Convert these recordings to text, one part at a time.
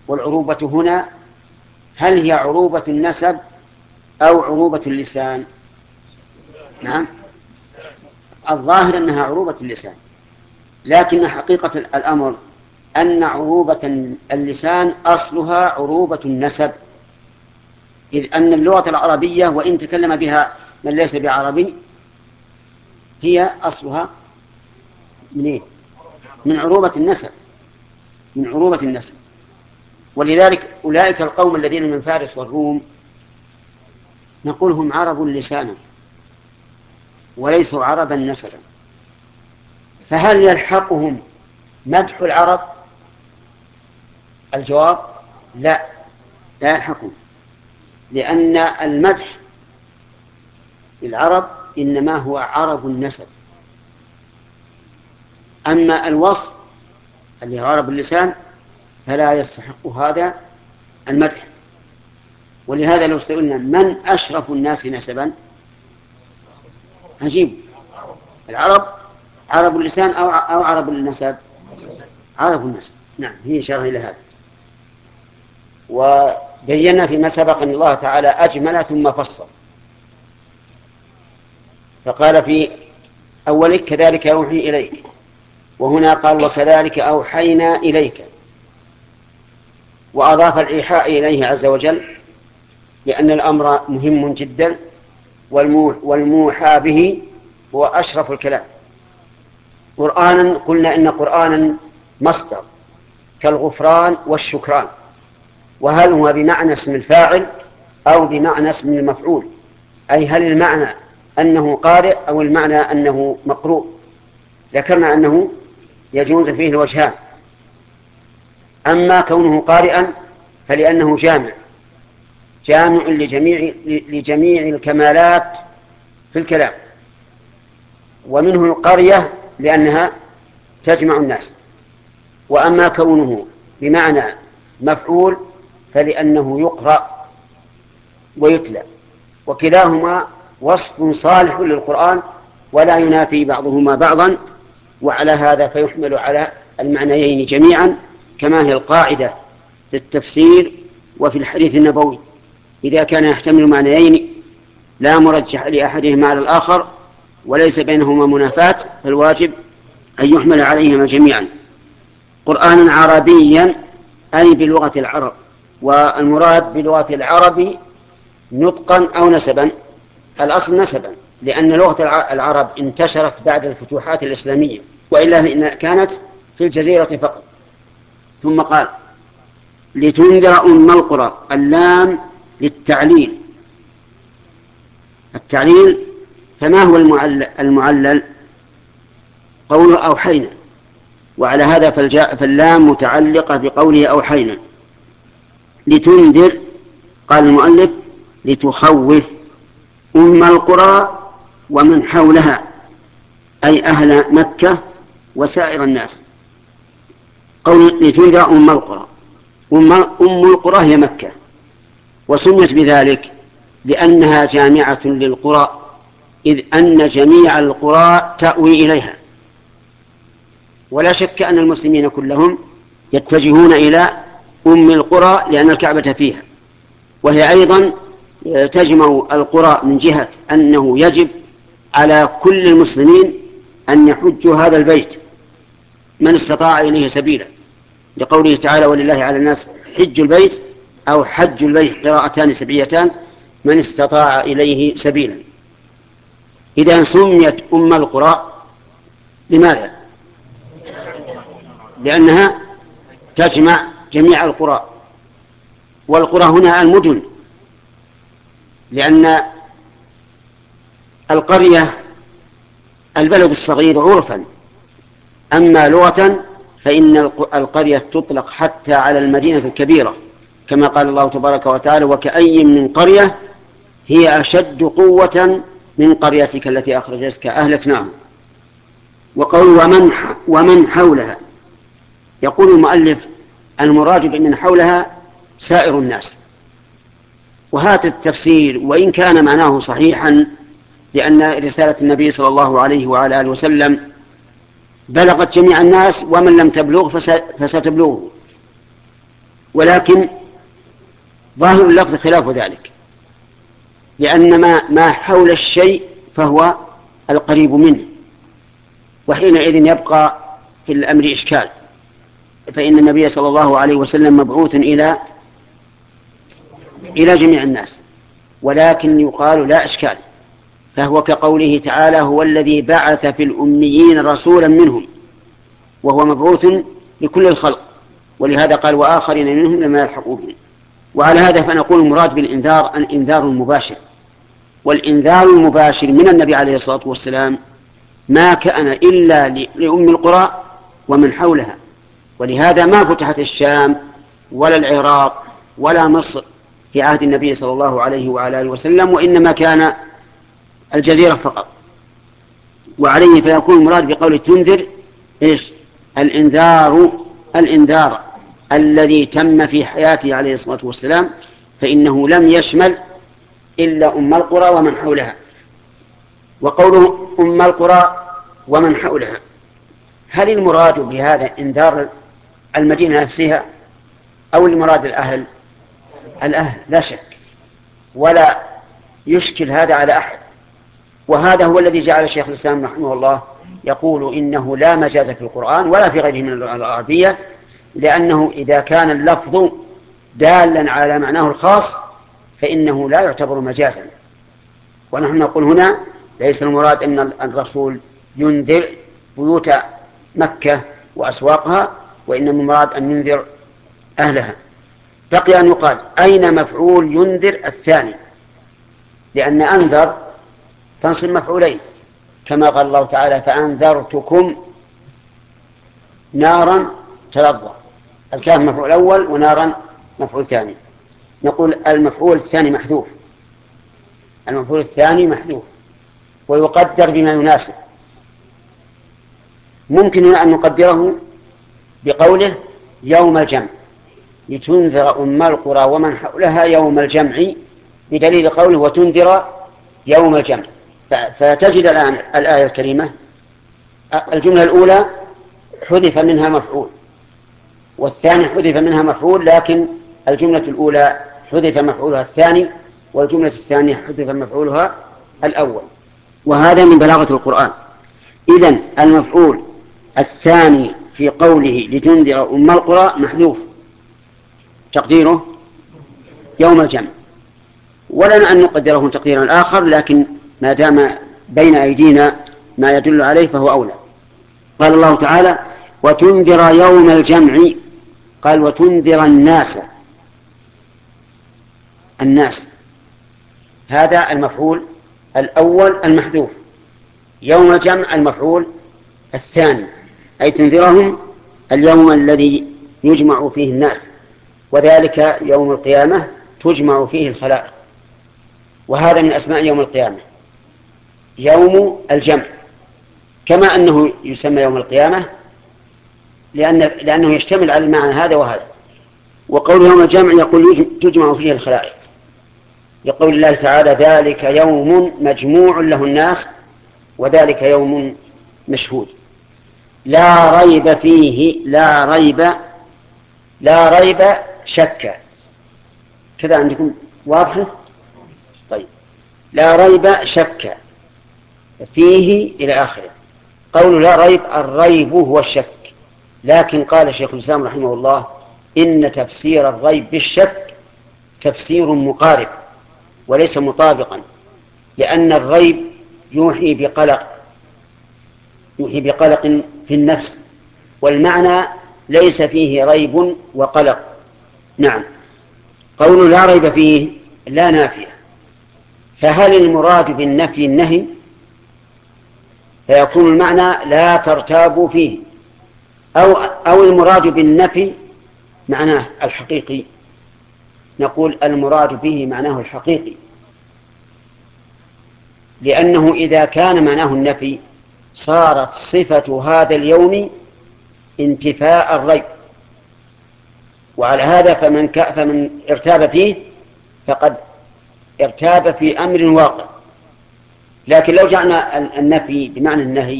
والعروبة هنا هل هي عروبة النسب أو عروبة اللسان؟ نعم، الظاهر أنها عروبة اللسان، لكن حقيقة الأمر أن عروبة اللسان أصلها عروبة النسب، إذ أن اللغة العربية وإن تكلم بها من ليس بعربي هي أصلها منين؟ من عروبة النسب، من عروبة النسب. ولذلك أولئك القوم الذين من فارس والروم نقول هم عرب لسانا وليسوا عربا نسبا. فهل يلحقهم مدح العرب؟ الجواب لا، لا يلحقهم، لأن المدح للعرب إنما هو عرب النسب، أما الوصف اللي هو عرب اللسان فلا يستحق هذا المدح. ولهذا لو سئلنا من أشرف الناس نسبا أجيب العرب، عرب اللسان أو عرب النسب؟ عرب النسب. نعم، هي إشارة إلى هذا. وبينا فيما سبق أن الله تعالى أجمل ثم فصل، فقال في أولك كذلك أوحي إليك، وهنا قال وكذلك أوحينا إليك، وأضاف الإيحاء إليه عز وجل لأن الأمر مهم جدا، والموحى به هو أشرف الكلام. قرآنا قلنا إن قرآنا مصدر كالغفران والشكران، وهل هو بمعنى اسم الفاعل أو بمعنى اسم المفعول؟ أي هل المعنى أنه قارئ أو المعنى أنه مقروء؟ ذكرنا أنه يجوز فيه الوجهان. أما كونه قارئا فلأنه جامع لجميع الكمالات في الكلام، ومنه القرية لأنها تجمع الناس. وأما كونه بمعنى مفعول فلأنه يقرأ ويتلى، وكلاهما وصف صالح للقرآن ولا ينافي بعضهما بعضا، وعلى هذا فيحمل على المعنيين جميعا، كما هي القاعدة في التفسير وفي الحديث النبوي، إذا كان يحتمل معنيين لا مرجح لأحدهما على الآخر وليس بينهما منافاة فالواجب أن يحمل عليهما جميعا. قرآنا عربيا أي بلغة العرب، والمراد بلغة العرب نطقا أو نسبا؟ الأصل نسبا، لأن لغة العرب انتشرت بعد الفتوحات الإسلامية، وإلا فإن كانت في الجزيرة فقط. ثم قال لتنذر أم القرى، اللام للتعليل. التعليل فما هو المعلل؟ قوله أوحينا، وعلى هذا فاللام متعلقة بقوله أوحينا. لتنذر قال المؤلف لتخوف أم القرى ومن حولها، أي أهل مكة وسائر الناس. قول لتنذر أم القرى، أم القرى هي مكة، وسميت بذلك لأنها جامعة للقرى، إذ أن جميع القرى تأوي إليها. ولا شك أن المسلمين كلهم يتجهون إلى أم القرى لأن الكعبة فيها، وهي أيضا تجمع القرى من جهة أنه يجب على كل المسلمين أن يحجوا هذا البيت من استطاع إليه سبيلا، لقوله تعالى ولله على الناس حج البيت أو حج البيت، قراءتان سبعيتان، من استطاع إليه سبيلا. إذا سميت أم القرى لماذا؟ لأنها تجمع جميع القرى، والقرى هنا المدن، لأن القرية البلد الصغير عرفا، أما لغة فإن القرية تطلق حتى على المدينة الكبيرة، كما قال الله تبارك وتعالى وكأي من قرية هي أشد قوة من قريتك التي أخرجتك أهلكناهم. وقول ومن حولها، يقول المؤلف المراد بمن حولها سائر الناس، وهذا التفسير وإن كان معناه صحيحا لأن رسالة النبي صلى الله عليه وعلى آله وسلم بلغت جميع الناس، ومن لم تبلغ فستبلغه، ولكن ظاهر اللفظ خلاف ذلك، لأن ما حول الشيء فهو القريب منه، وحينئذ يبقى في الأمر إشكال، فإن النبي صلى الله عليه وسلم مبعوث إلى جميع الناس، ولكن يقال لا إشكال، فهو كقوله تعالى: هو الذي بعث في الأميين رسولا منهم، وهو مبعوث لكل الخلق، ولهذا قال: وآخرين منهم لما يلحقوا بهم. وعلى هذا فنقول المراد بالإنذار الإنذار المباشر، والإنذار المباشر من النبي عليه الصلاة والسلام ما كان إلا لأم القرى ومن حولها، ولهذا ما فتحت الشام ولا العراق ولا مصر في عهد النبي صلى الله عليه وعلى آله وسلم، وإنما كان الجزيرة فقط. وعليه فيكون المراد بقول تنذر إيش؟ الإنذار الذي تم في حياته عليه الصلاة والسلام، فإنه لم يشمل إلا أم القرى ومن حولها. وقوله أم القرى ومن حولها، هل المراد بهذا إنذار المدينة نفسها أو المراد الأهل لا شك، ولا يشكل هذا على أحد. وهذا هو الذي جعل شيخ الإسلام رحمه الله يقول إنه لا مجاز في القرآن ولا في غيره من العربية، لأنه إذا كان اللفظ دالا على معناه الخاص فإنه لا يعتبر مجازا. ونحن نقول هنا ليس المراد أن الرسول ينذر بيوت مكة وأسواقها، وإنما المراد أن ينذر أهلها. بقي أن يقال أين مفعول ينذر الثاني، لأن أنذر تنصب مفعولين، كما قال الله تعالى: فأنذرتكم نارا تلظى. الكاف مفعول أول ونارا مفعول ثاني. نقول المفعول الثاني محذوف، المفعول الثاني محذوف ويقدر بما يناسب. ممكن أن نقدره بقوله يوم الجمع، لتنذر أم القرى ومن حولها يوم الجمع، بدليل قوله وتنذر يوم الجمع. فتجد الآن الآية الكريمة الجملة الأولى حذف منها مفعول، والثاني حذف منها مفعول، لكن الجملة الأولى حذف مفعولها الثاني، والجملة الثانية حذف مفعولها الأول. وهذا من بلاغة القرآن. إذن المفعول الثاني في قوله لتنذر أم القرى محذوف، تقديره يوم الجمع، ولنا أن نقدره تقديرا آخر، لكن ما دام بين أيدينا ما يدل عليه فهو أولى. قال الله تعالى: وتنذر يوم الجمع، قال وتنذر الناس. هذا المفعول الأول المحذوف، يوم الجمع المفعول الثاني، أي تنذرهم اليوم الذي يجمع فيه الناس، وذلك يوم القيامة تجمع فيه الخلائق. وهذا من أسماء يوم القيامة يوم الجمع، كما أنه يسمى يوم القيامة لأنه يشتمل على المعنى هذا وهذا. وقول يوم الجمع يقول تجمع فيه الخلائق، يقول الله تعالى: ذلك يوم مجموع له الناس وذلك يوم مشهود. لا ريب فيه، لا ريب شك، كذا عندكم واضحة؟ طيب، لا ريب شك فيه إلى آخره. قول لا ريب، الريب هو الشك، لكن قال شيخ الإسلام رحمه الله: إن تفسير الريب بالشك تفسير مقارب وليس مطابقا، لأن الريب يوحي بقلق في النفس، والمعنى ليس فيه ريب وقلق. نعم. قول لا ريب فيه لا نافية، فهل المراد بالنفي النهي؟ فيكون المعنى لا ترتابوا فيه، أو المراد بالنفي معناه الحقيقي؟ نقول المراد به معناه الحقيقي، لأنه إذا كان معناه النفي صارت صفة هذا اليوم انتفاء الريب، وعلى هذا فمن ارتاب فيه فقد ارتاب في أمر واقع. لكن لو جعلنا النفي بمعنى النهي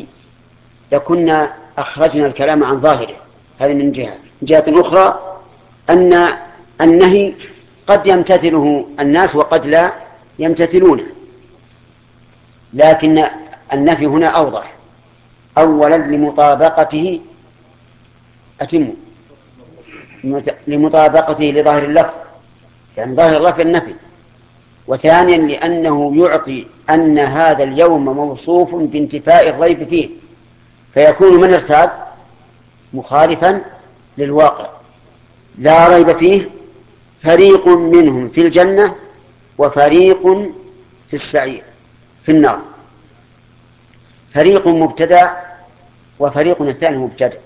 لكنا أخرجنا الكلام عن ظاهره. هذه من جهة أخرى أن النهي قد يمتثله الناس وقد لا يمتثلونه، لكن النفي هنا أوضح. أولا لمطابقته لمطابقته لظاهر اللفظ، يعني ظاهر اللفظ النفي. وثانيا لأنه يعطي أن هذا اليوم موصوف بانتفاء الريب فيه، فيكون من ارتاب مخالفا للواقع. لا ريب فيه، فريق منهم في الجنة وفريق في السعير في النار. فريق مبتدأ وفريق الثاني مبتدأ.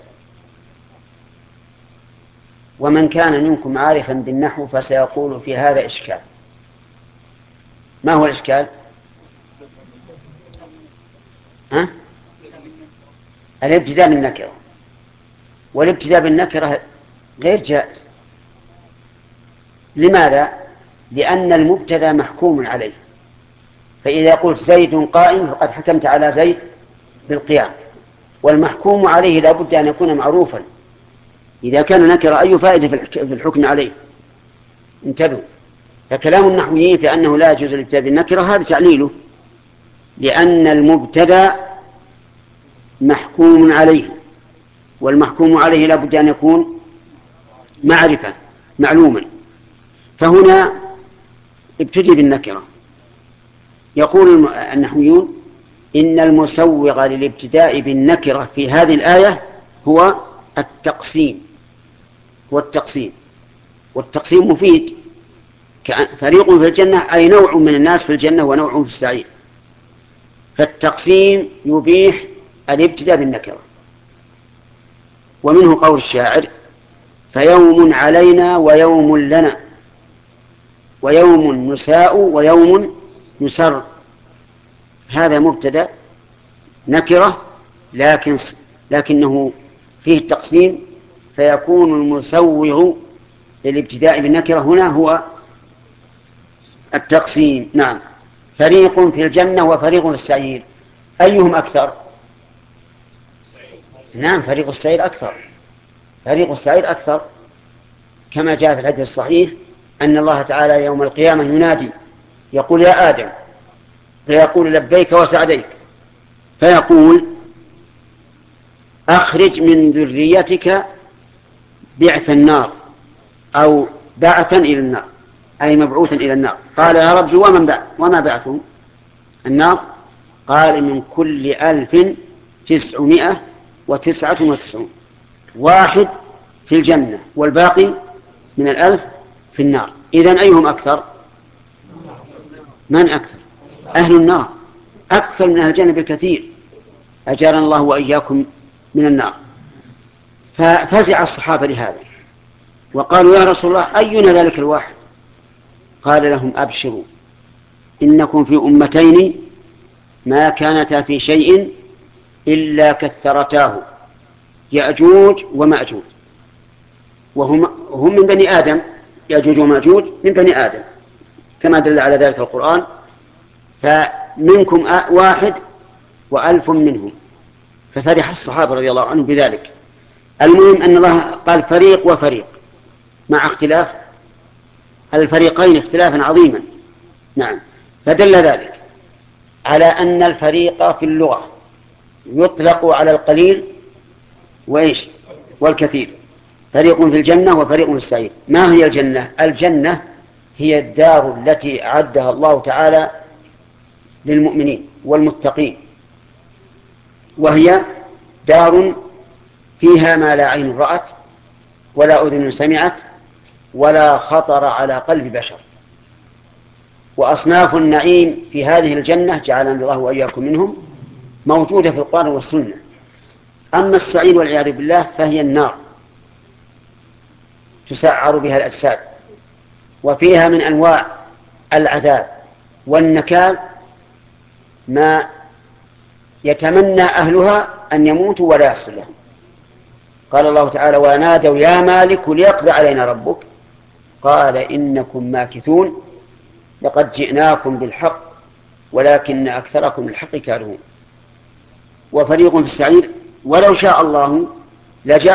ومن كان منكم عارفا بالنحو فسيقول في هذا إشكال. ما هو الإشكال؟ الابتداء بالنكرة، والابتداء بالنكرة غير جائز. لماذا؟ لأن المبتدأ محكوم عليه، فإذا قلت زيد قائم فقد حكمت على زيد بالقيام، والمحكوم عليه لا بد أن يكون معروفا. إذا كان نكر أي فائدة في الحكم عليه؟ انتبهوا. فكلام النحويين في أنه لا يجوز الابتداء بالنكرة هذا تعليله، لأن المبتدأ محكوم عليه، والمحكوم عليه لا بد أن يكون معرفة معلوما. فهنا ابتدي بالنكرة. يقول النحويون إن المسوغ للابتداء بالنكرة في هذه الآية هو التقسيم. والتقسيم مفيد. فريق في الجنة أي نوع من الناس في الجنة ونوع في السعير، فالتقسيم يبيح الابتداء بالنكرة. ومنه قول الشاعر: فيوم علينا ويوم لنا، ويوم نساء ويوم نسر. هذا مبتدأ نكرة لكنه فيه التقسيم، فيكون المسوغ للابتداء بالنكرة هنا هو التقسيم. نعم. فريق في الجنة وفريق في السعير، أيهم أكثر؟ نعم، فريق السعير أكثر. فريق السعير أكثر، كما جاء في الحديث الصحيح أن الله تعالى يوم القيامة ينادي يقول: يا آدم، فيقول: لبيك وسعديك. فيقول: أخرج من ذريتك بعث النار، أو بعثا إلى النار، أي مبعوثا إلى النار. قال: يا ربي وما بعثهم؟ النار. قال: من كل 1999 واحد في الجنة والباقي من 1000 في النار. إذن أيهم أكثر؟ من أكثر؟ أهل النار أكثر من أهل الجنة بكثير، أجارنا الله وإياكم من النار. ففزع الصحابة لهذا وقالوا: يا رسول الله، أينا ذلك الواحد؟ قال لهم: أبشروا، إنكم في أمتين ما كانتا في شيء إلا كثرتاه، يأجوج ومأجوج، وهم من بني آدم. يأجوج ومأجوج من بني آدم كما دل على ذلك القرآن. فمنكم واحد و1000 منهم. ففرح الصحابة رضي الله عنهم بذلك. المهم أن الله قال فريق وفريق، مع اختلاف الفريقين اختلافا عظيما. نعم. فدل ذلك على أن الفريق في اللغة يطلق على القليل والكثير. فريق في الجنة وفريق في السعير. ما هي الجنة؟ الجنة هي الدار التي أعدها الله تعالى للمؤمنين والمتقين، وهي دار فيها ما لا عين رأت ولا أذن سمعت ولا خطر على قلب بشر. وأصناف النعيم في هذه الجنة جعلنا الله وإياكم منهم موجودة في القرآن والسنة. أما السعير والعياذ بالله فهي النار تسعر بها الأجساد، وفيها من أنواع العذاب والنكال ما يتمنى أهلها أن يموتوا ولا يحصل لهم. قال الله تعالى: ونادوا يا مالك ليقضي علينا ربك، قال: إنكم ماكثون، لقد جئناكم بالحق ولكن أكثركم الحق كارهون. وفريق في السعير ولو شاء الله لجعل